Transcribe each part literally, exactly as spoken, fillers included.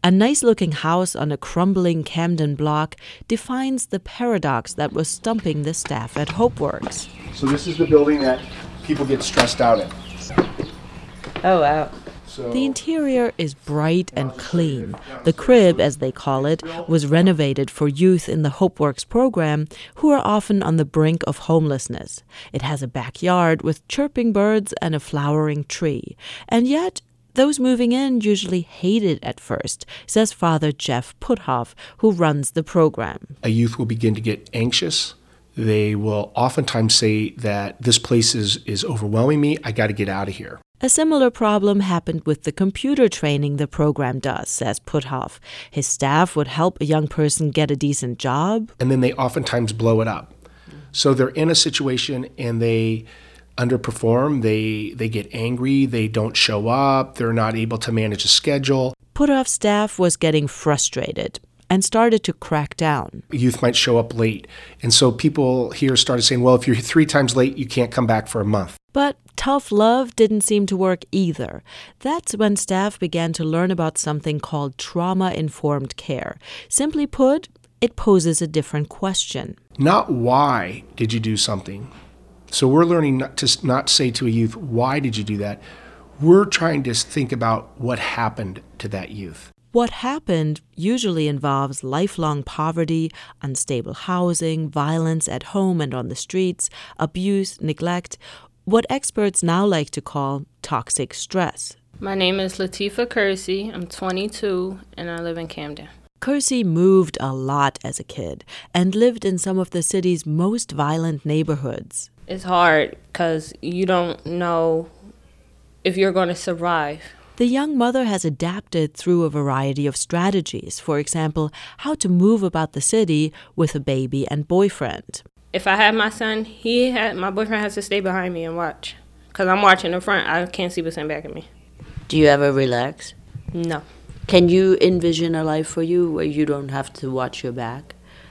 A nice-looking house on a crumbling Camden block defines the paradox that was stumping the staff at HopeWorks. So this is the building that people get stressed out in. Oh, wow. The interior is bright and clean. The crib, as they call it, was renovated for youth in the HopeWorks program who are often on the brink of homelessness. It has a backyard with chirping birds and a flowering tree. And yet, those moving in usually hate it at first, says Father Jeff Puthoff, who runs the program. A youth will begin to get anxious. They will oftentimes say that this place is, is overwhelming me. I got to get out of here. A similar problem happened with the computer training the program does, says Puthoff. His staff would help a young person get a decent job. And then they oftentimes blow it up. So they're in a situation and they underperform, they they get angry, they don't show up, they're not able to manage a schedule. Puthoff's staff was getting frustrated and started to crack down. Youth might show up late. And so people here started saying, well, if you're three times late, you can't come back for a month. But tough love didn't seem to work either. That's when staff began to learn about something called trauma-informed care. Simply put, it poses a different question. Not why did you do something. So we're learning not to not say to a youth, why did you do that? We're trying to think about what happened to that youth. What happened usually involves lifelong poverty, unstable housing, violence at home and on the streets, abuse, neglect, what experts now like to call toxic stress. My name is Latifa Kersey. I'm twenty-two and I live in Camden. Kersey moved a lot as a kid and lived in some of the city's most violent neighborhoods. It's hard because you don't know if you're going to survive. The young mother has adapted through a variety of strategies. For example, how to move about the city with a baby and boyfriend. If I had my son, he had my boyfriend has to stay behind me and watch. Because I'm watching in front. I can't see what's in back of me. Do you ever relax? No. Can you envision a life for you where you don't have to watch your back?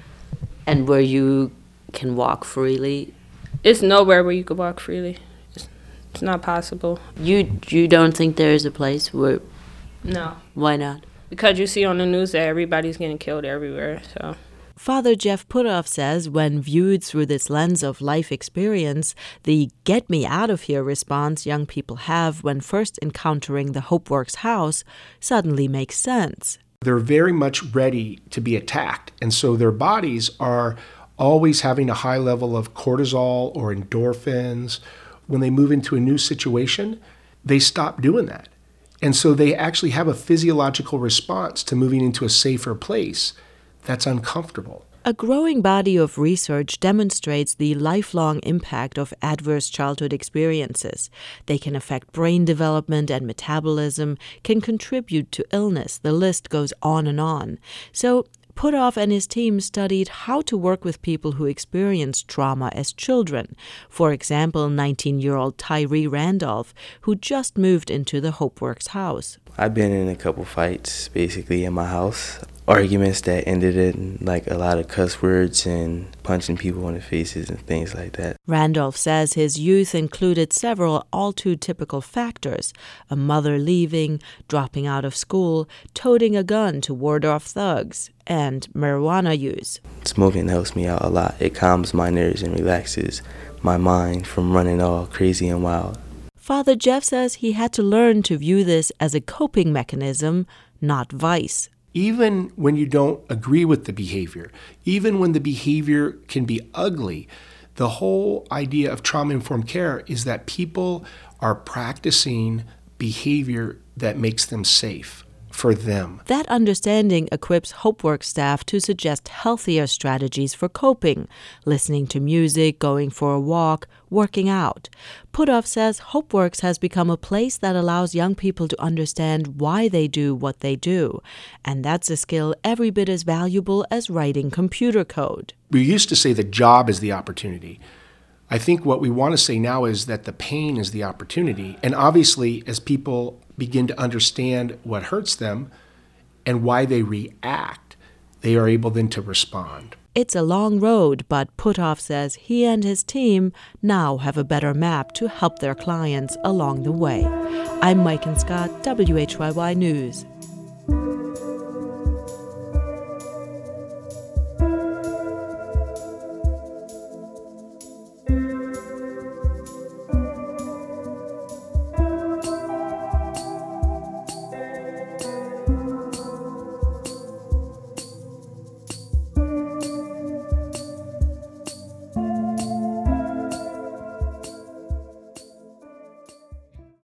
And where you can walk freely? It's nowhere where you could walk freely. It's, it's not possible. You you don't think there is a place where... No. Why not? Because you see on the news that everybody's getting killed everywhere, so... Father Jeff Puthoff says when viewed through this lens of life experience, the get me out of here response young people have when first encountering the HopeWorks house suddenly makes sense. They're very much ready to be attacked, and so their bodies are always having a high level of cortisol or endorphins. When they move into a new situation, they stop doing that. And so they actually have a physiological response to moving into a safer place that's uncomfortable. A growing body of research demonstrates the lifelong impact of adverse childhood experiences. They can affect brain development and metabolism, can contribute to illness. The list goes on and on. So Puthoff and his team studied how to work with people who experienced trauma as children. For example, nineteen-year-old Tyree Randolph, who just moved into the HopeWorks house. I've been in a couple fights, basically, in my house. Arguments that ended in like a lot of cuss words and punching people in the faces and things like that. Randolph says his youth included several all too typical factors: a mother leaving, dropping out of school, toting a gun to ward off thugs, and marijuana use. Smoking helps me out a lot. It calms my nerves and relaxes my mind from running all crazy and wild. Father Jeff says he had to learn to view this as a coping mechanism, not vice. Even when you don't agree with the behavior, even when the behavior can be ugly, the whole idea of trauma-informed care is that people are practicing behavior that makes them safe for them. That understanding equips HopeWorks staff to suggest healthier strategies for coping, listening to music, going for a walk, working out. Puthoff says HopeWorks has become a place that allows young people to understand why they do what they do. And that's a skill every bit as valuable as writing computer code. We used to say the job is the opportunity. I think what we want to say now is that the pain is the opportunity. And obviously, as people begin to understand what hurts them and why they react, they are able then to respond. It's a long road, but Puthoff says he and his team now have a better map to help their clients along the way. I'm Mike and Scott, W H Y Y News.